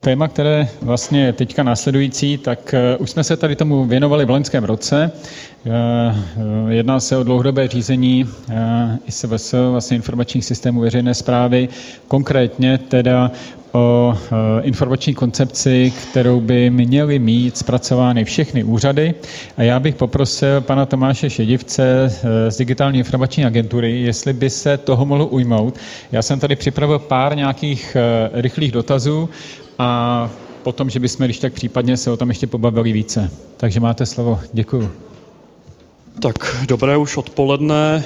Téma, které vlastně je teďka následující, tak už jsme se tady tomu věnovali v loňském roce. Jedná se o dlouhodobé řízení ISVS, vlastně informačních systémů veřejné správy, konkrétně teda o informační koncepci, kterou by měly mít zpracovány všechny úřady. A já bych poprosil pana Tomáše Šedivce z Digitální informační agentury, jestli by se toho mohl ujmout. Já jsem tady připravil pár nějakých rychlých dotazů a potom, že bychom když tak případně se o tom ještě pobavili více. Takže máte slovo. Děkuju. Tak, dobré už odpoledne.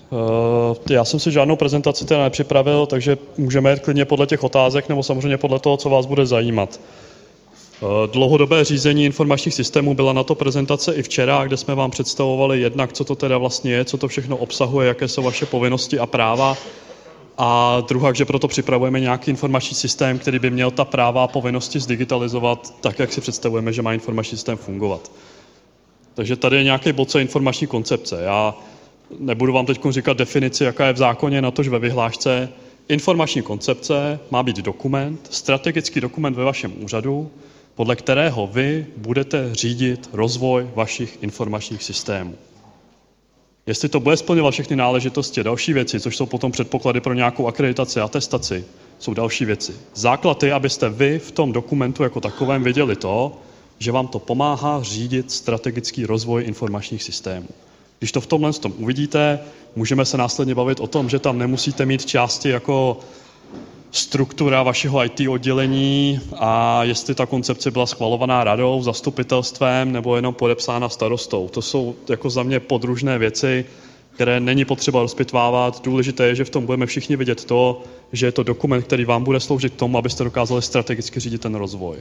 Já jsem si žádnou prezentaci teda nepřipravil, takže můžeme jít klidně podle těch otázek nebo samozřejmě podle toho, co vás bude zajímat. Dlouhodobé řízení informačních systémů byla na to prezentace i včera, kde jsme vám představovali jednak, co to teda vlastně je, co to všechno obsahuje, jaké jsou vaše povinnosti a práva. A druhá, že proto připravujeme nějaký informační systém, který by měl ta práva a povinnosti zdigitalizovat tak, jak si představujeme, že má informační systém fungovat. Takže tady je nějaký bod, co je informační koncepce. Já nebudu vám teď říkat definici, jaká je v zákoně, natož ve vyhlášce. Informační koncepce má být dokument, strategický dokument ve vašem úřadu, podle kterého vy budete řídit rozvoj vašich informačních systémů. Jestli to bude splňovat všechny náležitosti, další věci, což jsou potom předpoklady pro nějakou akreditaci, atestaci, jsou další věci. Základ je, abyste vy v tom dokumentu jako takovém viděli to, že vám to pomáhá řídit strategický rozvoj informačních systémů. Když to v tomhle tom uvidíte, můžeme se následně bavit o tom, že tam nemusíte mít části jako struktura vašeho IT oddělení a jestli ta koncepce byla schvalovaná radou, zastupitelstvem nebo jenom podepsána starostou. To jsou jako za mě podružné věci, které není potřeba rozpitvávat. Důležité je, že v tom budeme všichni vidět to, že je to dokument, který vám bude sloužit k tomu, abyste dokázali strategicky řídit ten rozvoj.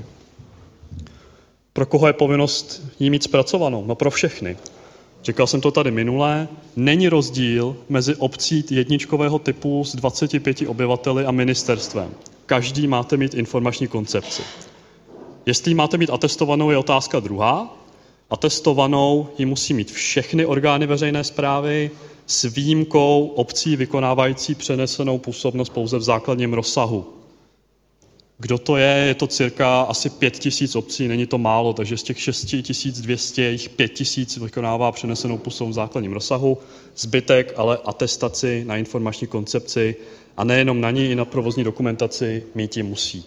Pro koho je povinnost jí mít zpracovanou? No pro všechny. Říkal jsem to tady minule, není rozdíl mezi obcí jedničkového typu s 25 obyvateli a ministerstvem. Každý máte mít informační koncepci. Jestli ji máte mít atestovanou, je otázka druhá. Atestovanou ji musí mít všechny orgány veřejné správy s výjimkou obcí vykonávající přenesenou působnost pouze v základním rozsahu. Kdo to je? Je to cirka asi 5 000 obcí, není to málo, takže z těch 6 200 jich 5 000 vykonává přenesenou působnost v základním rozsahu, zbytek ale atestaci na informační koncepci a nejenom na ní, i na provozní dokumentaci mít ji musí.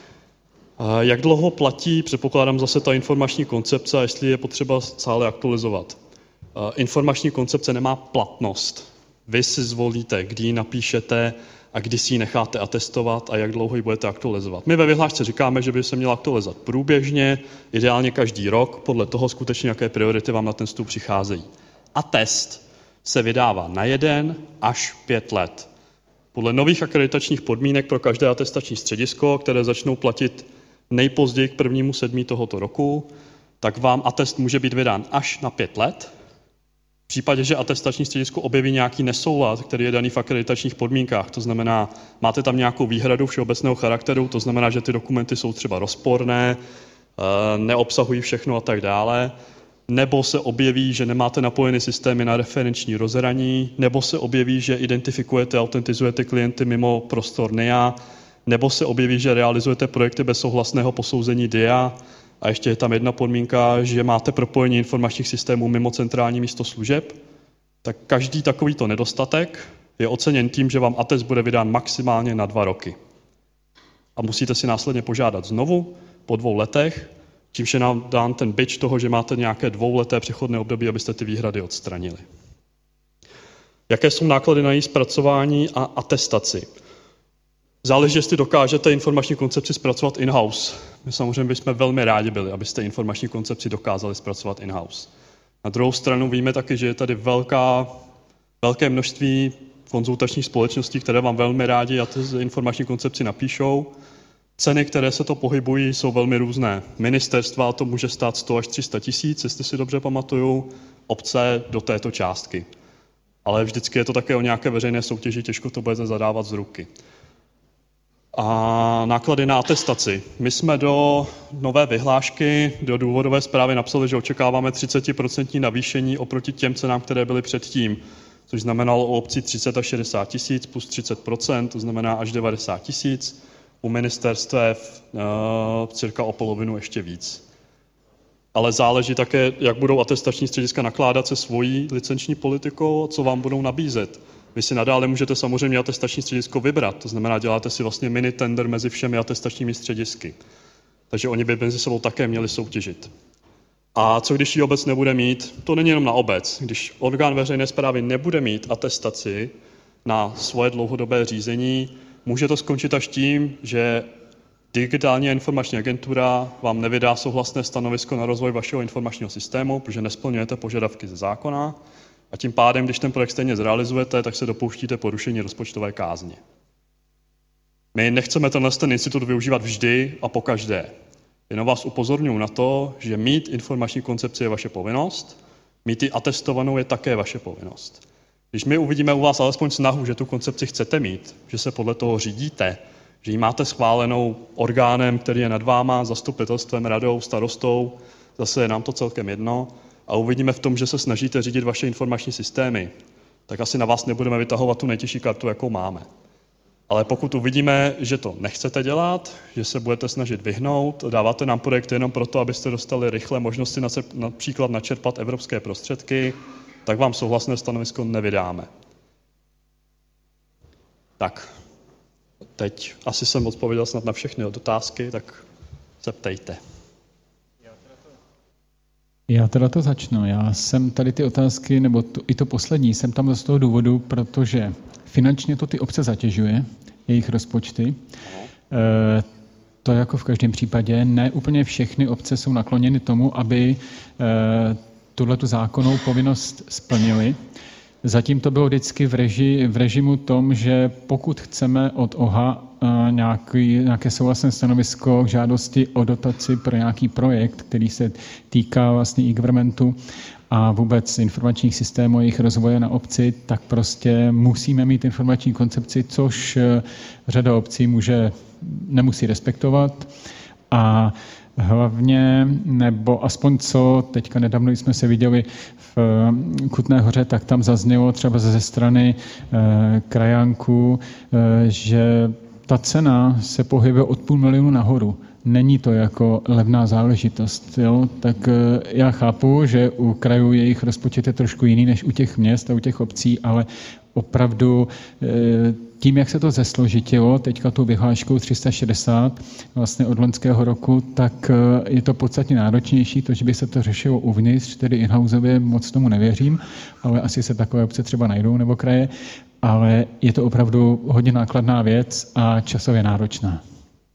Jak dlouho platí, předpokládám zase ta informační koncepce, a jestli je potřeba stále aktualizovat. Informační koncepce nemá platnost. Vy si zvolíte, kdy ji napíšete a kdy si ji necháte atestovat a jak dlouho ji budete aktualizovat. My ve vyhlášce říkáme, že by se měla aktualizovat průběžně, ideálně každý rok, podle toho skutečně, jaké priority vám na ten stůl přicházejí. Atest se vydává na 1 až 5 let. Podle nových akreditačních podmínek pro každé atestační středisko, které začnou platit nejpozději k 1.7. tohoto roku, tak vám atest může být vydán až na 5 let. V případě, že atestační středisko objeví nějaký nesoulad, který je daný v akreditačních podmínkách, to znamená, máte tam nějakou výhradu všeobecného charakteru, to znamená, že ty dokumenty jsou třeba rozporné, neobsahují všechno a tak dále, nebo se objeví, že nemáte napojeny systémy na referenční rozhraní, nebo se objeví, že identifikujete, autentizujete klienty mimo prostor NIA, nebo se objeví, že realizujete projekty bez souhlasného posouzení DIA, a ještě je tam jedna podmínka, že máte propojení informačních systémů mimo centrální místo služeb, tak každý takovýto nedostatek je oceněn tím, že vám atest bude vydán maximálně na 2 roky. A musíte si následně požádat znovu po 2 letech, čímž je nám dán ten bič toho, že máte nějaké 2leté přechodné období, abyste ty výhrady odstranili. Jaké jsou náklady na její zpracování a atestaci? Záleží, jestli dokážete informační koncepci zpracovat in-house. My samozřejmě bychom velmi rádi byli, abyste informační koncepci dokázali zpracovat in-house. Na druhou stranu víme taky, že je tady velké množství konzultačních společností, které vám velmi rádi a informační koncepci napíšou. Ceny, které se to pohybují, jsou velmi různé. Ministerstva to může stát 100 až 300 tisíc, jestli si dobře pamatuju, obce do této částky. Ale vždycky je to také o nějaké veřejné soutěži, těžko to budete zadávat z ruky. A náklady na atestaci. My jsme do nové vyhlášky, do důvodové zprávy napsali, že očekáváme 30% navýšení oproti těm cenám, které byly předtím, což znamenalo u obcí 30 až 60 tisíc plus 30%, to znamená až 90 tisíc. u ministerstev cirka o polovinu ještě víc. Ale záleží také, jak budou atestační střediska nakládat se svojí licenční politikou, co vám budou nabízet. Vy si nadále můžete samozřejmě atestační středisko vybrat, to znamená, děláte si vlastně mini tender mezi všemi atestačními středisky. Takže oni by mezi sebou také měli soutěžit. A co když ji obec nebude mít? To není jenom na obec. Když orgán veřejné správy nebude mít atestaci na svoje dlouhodobé řízení, může to skončit až tím, že Digitální a informační agentura vám nevydá souhlasné stanovisko na rozvoj vašeho informačního systému, protože nesplňujete požadavky ze zákona a tím pádem, když ten projekt stejně zrealizujete, tak se dopouštíte porušení rozpočtové kázně. My nechceme ten institut využívat vždy a pokaždé. Jenom vás upozorňuji na to, že mít informační koncepci je vaše povinnost, mít ji atestovanou je také vaše povinnost. Když my uvidíme u vás alespoň snahu, že tu koncepci chcete mít, že se podle toho řídíte, že ji máte schválenou orgánem, který je nad váma, zastupitelstvem, radou, starostou, zase je nám to celkem jedno, a uvidíme v tom, že se snažíte řídit vaše informační systémy, tak asi na vás nebudeme vytahovat tu nejtěžší kartu, jakou máme. Ale pokud uvidíme, že to nechcete dělat, že se budete snažit vyhnout, dáváte nám projekt jenom proto, abyste dostali rychle možnosti například načerpat evropské prostředky, tak vám souhlasné stanovisko nevydáme. Tak, teď asi jsem odpověděl snad na všechny otázky, tak se ptejte. Já teda to začnu. Já jsem tady ty otázky, nebo i to poslední, jsem tam z toho důvodu, protože finančně to ty obce zatěžuje, jejich rozpočty. To jako v každém případě. Ne úplně všechny obce jsou nakloněny tomu, aby tuhletu zákonnou povinnost splnili. Zatím to bylo vždycky v režimu tom, že pokud chceme od OHA nějaké souhlasné stanovisko k žádosti o dotaci pro nějaký projekt, který se týká vlastně e-governmentu a vůbec informačních systémů a jejich rozvoje na obci, tak prostě musíme mít informační koncepci, což řada obcí nemusí respektovat. A hlavně, nebo aspoň co, teďka nedávno jsme se viděli v Kutné Hoře, tak tam zaznělo třeba ze strany krajánků, že ta cena se pohybuje od 500 000 nahoru. Není to jako levná záležitost. Jo? Tak já chápu, že u krajů jejich rozpočet je trošku jiný než u těch měst a u těch obcí, ale opravdu tím, jak se to zesložitilo, teďka tou vyhláškou 360 vlastně od loňského roku, tak je to podstatně náročnější, to, že by se to řešilo uvnitř, tedy in-houseově, moc tomu nevěřím, ale asi se takové obce třeba najdou nebo kraje, ale je to opravdu hodně nákladná věc a časově náročná.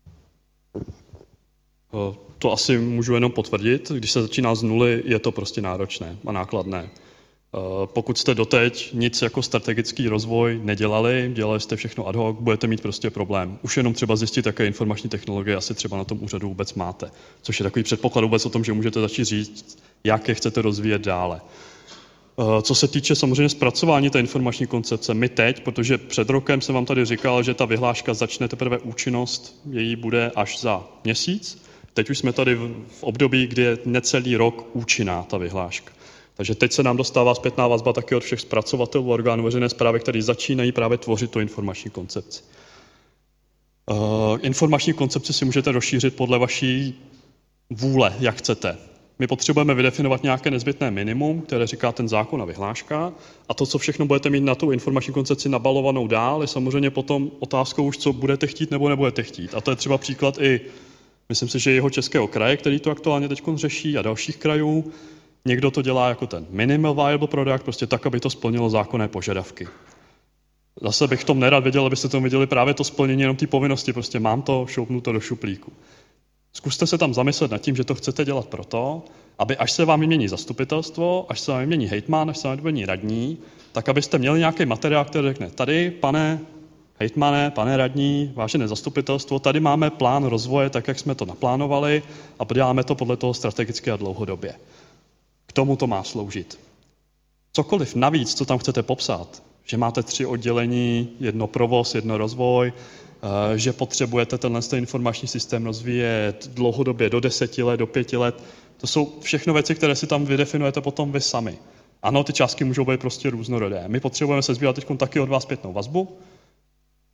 To asi můžu jenom potvrdit. Když se začíná z nuly, je to prostě náročné a nákladné. Pokud jste doteď nic jako strategický rozvoj nedělali, dělali jste všechno ad hoc, budete mít prostě problém. Už jenom třeba zjistit, jaké informační technologie asi třeba na tom úřadu vůbec máte. Což je takový předpoklad vůbec o tom, že můžete začít říct, jak je chcete rozvíjet dále. Co se týče samozřejmě zpracování té informační koncepce, my teď, protože před rokem jsem vám tady říkal, že ta vyhláška začne teprve účinnost, její bude až za měsíc. Teď už jsme tady v období, kdy je necelý rok účinná ta vyhláška. Takže teď se nám dostává zpětná vazba taky od všech zpracovatelů orgánů veřejné správy, kteří začínají právě tvořit tu informační koncepci. Informační koncepci si můžete rozšířit podle vaší vůle, jak chcete. My potřebujeme vydefinovat nějaké nezbytné minimum, které říká ten zákon a vyhláška, a to, co všechno budete mít na tu informační koncepci nabalovanou dál, je samozřejmě potom otázkou už, co budete chtít nebo nebudete chtít. A to je třeba příklad i, myslím si, že Jihočeského kraje, který to aktuálně teď řeší, a dalších krajů. Někdo to dělá jako ten minimal viable product, prostě tak, aby to splnilo zákonné požadavky. Zase bych v tom nerad viděl, abyste tam viděli právě to splnění jenom té povinnosti, prostě mám to, šoupnu to do šuplíku. Zkuste se tam zamyslet nad tím, že to chcete dělat proto, aby až se vám vymění zastupitelstvo, až se vám vymění hejtman, až se vám vymění radní, tak abyste měli nějaký materiál, který řekne, tady, pane hejtmane, pane radní, vážené zastupitelstvo, tady máme plán rozvoje, tak, jak jsme to naplánovali, a děláme to podle toho strategicky a dlouhodobě. K tomu to má sloužit. Cokoliv navíc, co tam chcete popsat, že máte 3 oddělení, 1 provoz, 1 rozvoj, že potřebujete tenhle informační systém rozvíjet dlouhodobě do 10 let, do 5 let, to jsou všechno věci, které si tam vydefinujete potom vy sami. Ano, ty částky můžou být prostě různorodé. My potřebujeme se sbírat teď taky od vás zpětnou vazbu,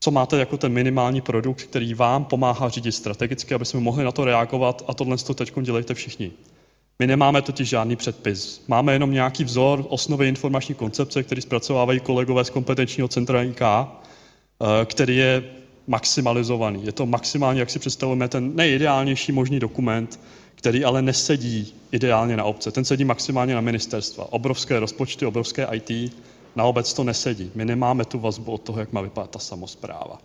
co máte jako ten minimální produkt, který vám pomáhá řídit strategicky, aby jsme mohli na to reagovat a tohle to teď dělejte všichni. My nemáme totiž žádný předpis. Máme jenom nějaký vzor osnovy informační koncepce, který zpracovávají kolegové z kompetenčního centra IK, který je maximalizovaný. Je to maximálně, jak si představujeme, ten nejideálnější možný dokument, který ale nesedí ideálně na obce. Ten sedí maximálně na ministerstva. Obrovské rozpočty, obrovské IT, na obec to nesedí. My nemáme tu vazbu od toho, jak má vypadat ta samospráva.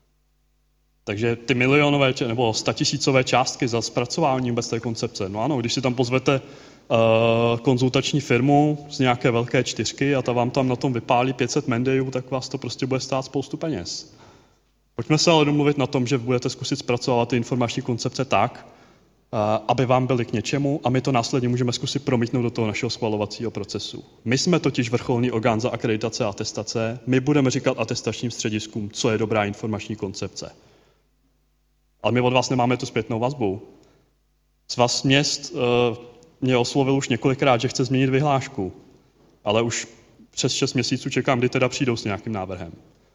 Takže ty milionové nebo statisícové částky za zpracování vůbec té koncepce, no ano, když si tam pozvete konzultační firmu z nějaké velké čtyřky a ta vám tam na tom vypálí 500 mendejů, tak vás to prostě bude stát spoustu peněz. Pojďme se ale domluvit na tom, že budete zkusit zpracovat ty informační koncepce tak, aby vám byly k něčemu a my to následně můžeme zkusit promítnout do toho našeho schvalovacího procesu. My jsme totiž vrcholný orgán za akreditace a atestace, my budeme říkat atestačním střediskům, co je dobrá informační koncepce. Ale my od vás nemáme tu zpětnou vazbu. Svaz měst mě oslovil už několikrát, že chce změnit vyhlášku, ale už přes 6 měsíců čekám, kdy teda přijdou s nějakým návrhem.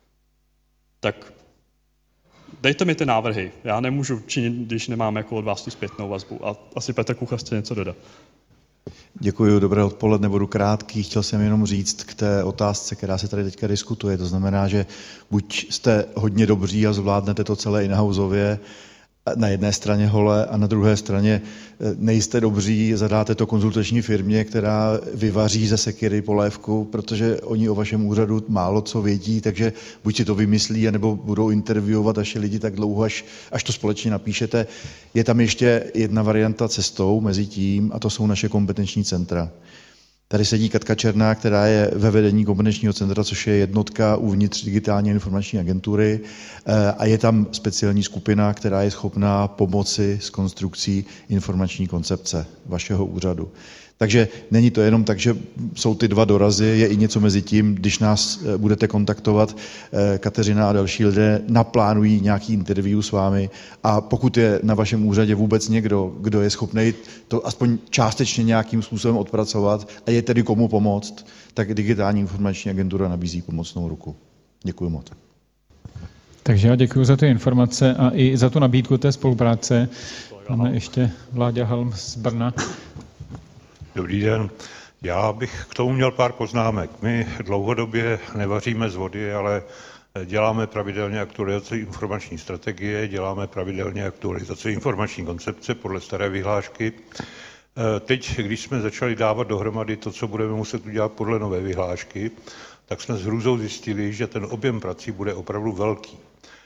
Tak dejte mi ty návrhy. Já nemůžu činit, když nemám jako od vás tu zpětnou vazbu. A asi Petr Kuchař chce něco dodat. Děkuji, dobré odpoledne, budu krátký. Chtěl jsem jenom říct k té otázce, která se tady teďka diskutuje. To znamená, že buď jste hodně dobří a zvládnete to celé in-houseově, na jedné straně hole a na druhé straně nejste dobří, zadáte to konzultační firmě, která vyvaří ze sekyry polévku, protože oni o vašem úřadu málo co vědí, takže buď si to vymyslí, anebo budou interviewovat vaše lidi tak dlouho, až to společně napíšete. Je tam ještě jedna varianta cestou mezi tím, a to jsou naše kompetenční centra. Tady sedí Katka Černá, která je ve vedení kompetenčního centra, což je jednotka uvnitř digitální informační agentury a je tam speciální skupina, která je schopná pomoci s konstrukcí informační koncepce vašeho úřadu. Takže není to jenom tak, že jsou ty dva dorazy, je i něco mezi tím, když nás budete kontaktovat, Kateřina a další lidé naplánují nějaký interview s vámi a pokud je na vašem úřadě vůbec někdo, kdo je schopný to aspoň částečně nějakým způsobem odpracovat a je tedy komu pomoct, tak digitální informační agentura nabízí pomocnou ruku. Děkuji moc. Takže já děkuji za ty informace a i za tu nabídku té spolupráce. Máme ještě Vláďa Halm z Brna. Dobrý den. Já bych k tomu měl pár poznámek. My dlouhodobě nevaříme z vody, ale děláme pravidelně aktualizaci informační strategie, děláme pravidelně aktualizaci informační koncepce podle staré vyhlášky. Teď, když jsme začali dávat dohromady to, co budeme muset udělat podle nové vyhlášky, tak jsme s hrůzou zjistili, že ten objem prací bude opravdu velký.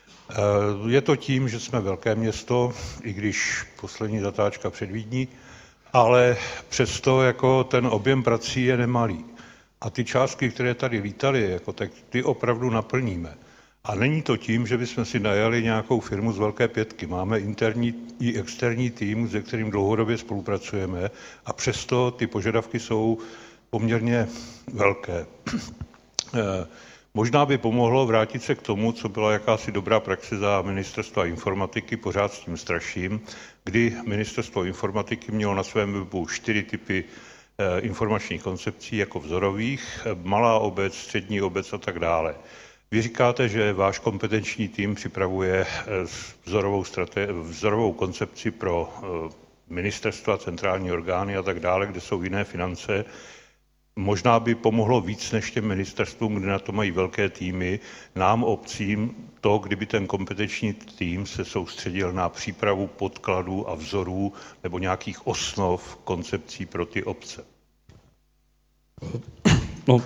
Je to tím, že jsme velké město, i když poslední zatáčka před Vídní, ale přesto jako ten objem prací je nemalý. A ty částky, které tady lítaly, jako, tak ty opravdu naplníme. A není to tím, že bychom si najali nějakou firmu z Velké pětky. Máme interní i externí tým, se kterým dlouhodobě spolupracujeme a přesto ty požadavky jsou poměrně velké. Možná by pomohlo vrátit se k tomu, co byla jakási dobrá praxe za ministerstva informatiky, pořád s tím straším, kdy ministerstvo informatiky mělo na svém webu 4 typy informačních koncepcí jako vzorových, malá obec, střední obec a tak dále. Vy říkáte, že váš kompetenční tým připravuje vzorovou koncepci pro ministerstva, centrální orgány a tak dále, kde jsou jiné finance. Možná by pomohlo víc než těm ministerstvům, kde na to mají velké týmy, nám obcím to, kdyby ten kompetenční tým se soustředil na přípravu podkladů a vzorů nebo nějakých osnov koncepcí pro ty obce. No,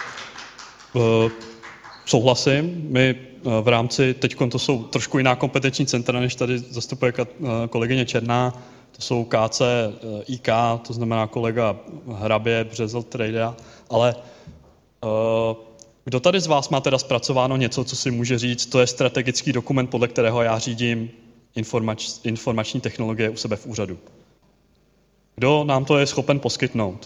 souhlasím. My v rámci, teď to jsou trošku jiná kompetenční centra, než tady zastupuje kolegyně Černá. To jsou KC, IK, to znamená kolega Hrabě, Březel, Trejda, ale kdo tady z vás má teda zpracováno něco, co si může říct, to je strategický dokument, podle kterého já řídím informační technologie u sebe v úřadu? Kdo nám to je schopen poskytnout?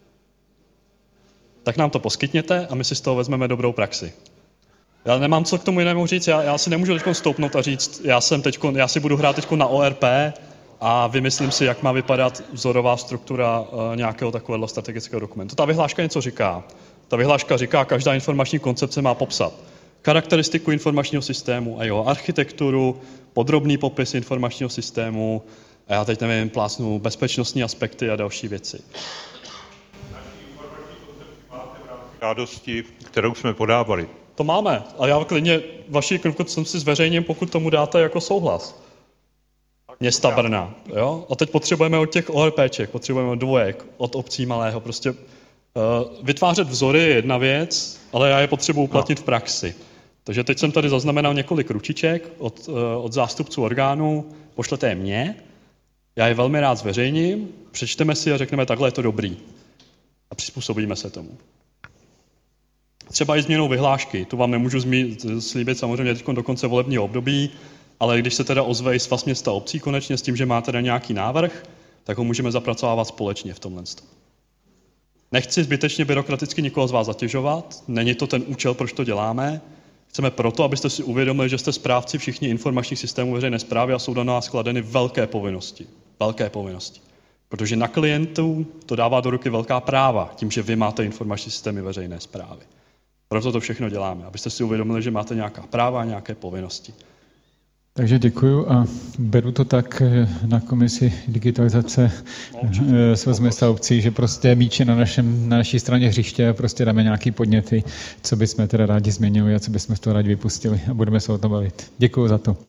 Tak nám to poskytněte a my si z toho vezmeme dobrou praxi. Já nemám co k tomu jinému říct, já si nemůžu teď stoupnout a říct, já si budu hrát teď na ORP, a vymyslím si, jak má vypadat vzorová struktura nějakého takového strategického dokumentu. Ta vyhláška něco říká. Ta vyhláška říká, každá informační koncepce má popsat charakteristiku informačního systému a jeho architekturu, podrobný popis informačního systému a já teď nevím, plásnu bezpečnostní aspekty a další věci. Žádosti, kterou jsme podávali. To máme, a já klidně vaši jsem si zveřejním, pokud tomu dáte jako souhlas. Města Brna, jo? A teď potřebujeme od těch ORPček, potřebujeme od dvojek, od obcí malého, prostě vytvářet vzory je jedna věc, ale já je potřebuji uplatnit v praxi. Takže teď jsem tady zaznamenal několik ručiček od zástupců orgánů, pošlete je mně, já je velmi rád zveřejním, přečteme si a řekneme, takhle je to dobrý. A přizpůsobíme se tomu. Třeba i změnou vyhlášky, tu vám nemůžu slíbit samozřejmě teď do konce volebního období, ale když se teda ozve i Svaz měst a obcí konečně s tím, že má teda nějaký návrh, tak ho můžeme zapracovávat společně v tomhle. Nechci zbytečně byrokraticky nikoho z vás zatěžovat, není to ten účel, proč to děláme. Chceme proto, abyste si uvědomili, že jste správci všichni informačních systémů veřejné správy a jsou na nás skladeny velké povinnosti. Velké povinnosti. Protože na klientů to dává do ruky velká práva, tím, že vy máte informační systémy veřejné správy. Proto to všechno děláme, abyste si uvědomili, že máte nějaká práva a nějaké povinnosti. Takže děkuju a beru to tak na komisi digitalizace Svaz měst a obcí, že prostě míč je na naší straně hřiště a prostě dáme nějaký podněty, co bychom teda rádi změnili a co bychom z toho rádi vypustili a budeme se o tom bavit. Děkuju za to.